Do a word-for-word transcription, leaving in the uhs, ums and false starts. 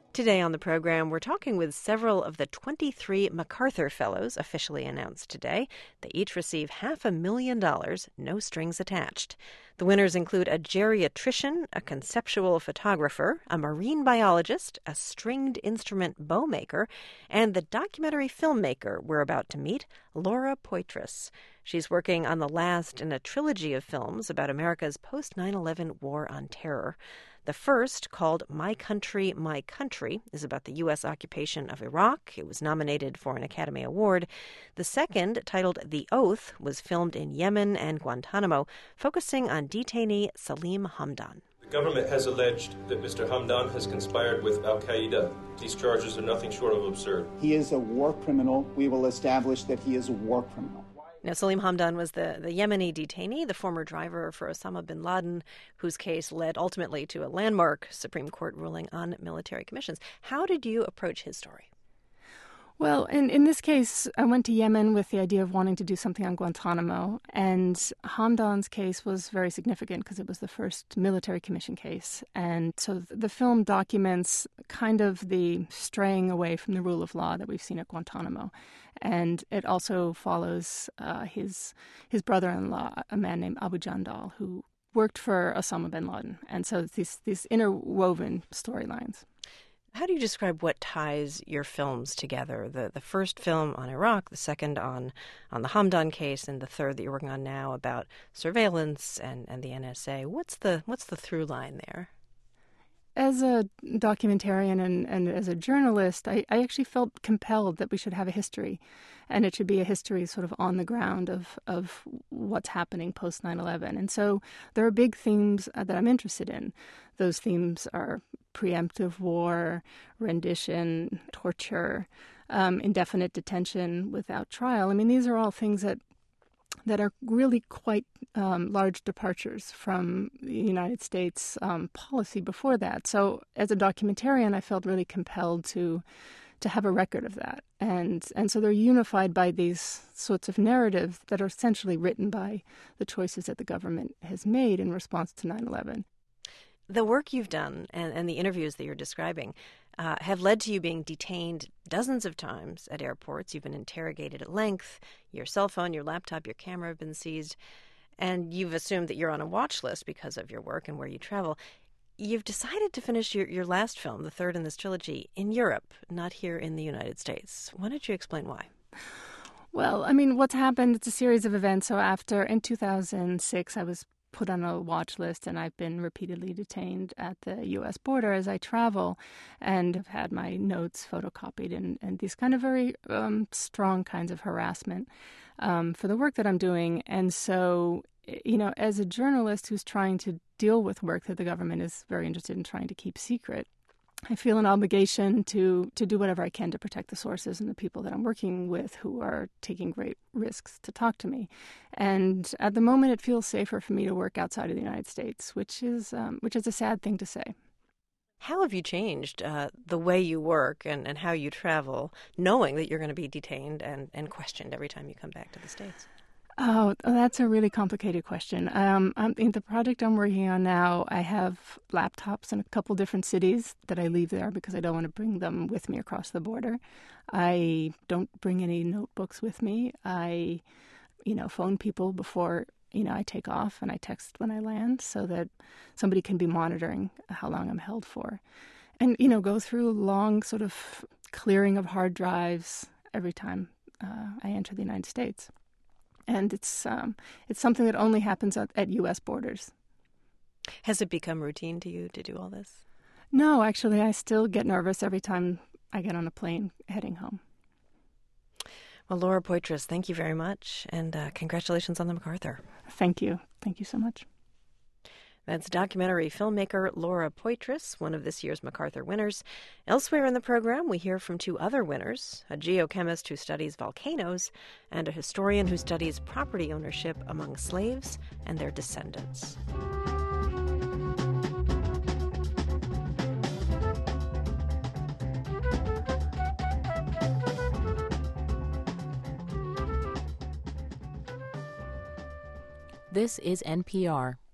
Today on the program, we're talking with several of the twenty-three MacArthur Fellows officially announced today. They each receive half a million dollars, no strings attached. The winners include a geriatrician, a conceptual photographer, a marine biologist, a stringed instrument bow maker, and the documentary filmmaker we're about to meet, Laura Poitras. She's working on the last in a trilogy of films about America's post nine eleven war on terror. The first, called My Country, My Country, is about the U S occupation of Iraq. It was nominated for an Academy Award. The second, titled The Oath, was filmed in Yemen and Guantanamo, focusing on detainee Salim Hamdan. The government has alleged that Mister Hamdan has conspired with al-Qaeda. These charges are nothing short of absurd. He is a war criminal. We will establish that he is a war criminal. Now, Salim Hamdan was the, the Yemeni detainee, the former driver for Osama bin Laden, whose case led ultimately to a landmark Supreme Court ruling on military commissions. How did you approach his story? Well, in, in this case, I went to Yemen with the idea of wanting to do something on Guantanamo, and Hamdan's case was very significant because it was the first military commission case. And so the film documents kind of the straying away from the rule of law that we've seen at Guantanamo. And it also follows uh, his his brother-in-law, a man named Abu Jandal, who worked for Osama bin Laden. And so these these interwoven storylines. How do you describe what ties your films together? The the first film on Iraq, the second on, on the Hamdan case, and the third that you're working on now about surveillance and, and the N S A. What's the what's the through line there? As a documentarian and, and as a journalist, I, I actually felt compelled that we should have a history, and it should be a history sort of on the ground of, of what's happening post nine eleven. And so there are big themes that I'm interested in. Those themes are preemptive war, rendition, torture, um, indefinite detention without trial. I mean, these are all things that that are really quite um, large departures from the United States um, policy before that. So as a documentarian, I felt really compelled to to have a record of that. And and so they're unified by these sorts of narratives that are essentially written by the choices that the government has made in response to nine eleven. The work you've done and, and the interviews that you're describing uh, have led to you being detained dozens of times at airports. You've been interrogated at length. Your cell phone, your laptop, your camera have been seized. And you've assumed that you're on a watch list because of your work and where you travel. You've decided to finish your, your last film, the third in this trilogy, in Europe, not here in the United States. Why don't you explain why? Well, I mean, what's happened, it's a series of events. So after, in two thousand six, I was put on a watch list, and I've been repeatedly detained at the U S border as I travel, and have had my notes photocopied and, and these kind of very um, strong kinds of harassment um, for the work that I'm doing. And so, you know, as a journalist who's trying to deal with work that the government is very interested in trying to keep secret, I feel an obligation to, to do whatever I can to protect the sources and the people that I'm working with who are taking great risks to talk to me. And at the moment, it feels safer for me to work outside of the United States, which is um, which is a sad thing to say. How have you changed uh, the way you work and, and how you travel, knowing that you're going to be detained and, and questioned every time you come back to the States? Oh, that's a really complicated question. Um, I'm, in the project I'm working on now, I have laptops in a couple different cities that I leave there because I don't want to bring them with me across the border. I don't bring any notebooks with me. I, you know, phone people before, you know, I take off, and I text when I land so that somebody can be monitoring how long I'm held for. And, you know, go through a long sort of clearing of hard drives every time uh, I enter the United States. And it's um, it's something that only happens at, at U S borders. Has it become routine to you to do all this? No, actually, I still get nervous every time I get on a plane heading home. Well, Laura Poitras, thank you very much, and uh, congratulations on the MacArthur. Thank you. Thank you so much. That's documentary filmmaker Laura Poitras, one of this year's MacArthur winners. Elsewhere in the program, we hear from two other winners, a geochemist who studies volcanoes and a historian who studies property ownership among slaves and their descendants. This is N P R.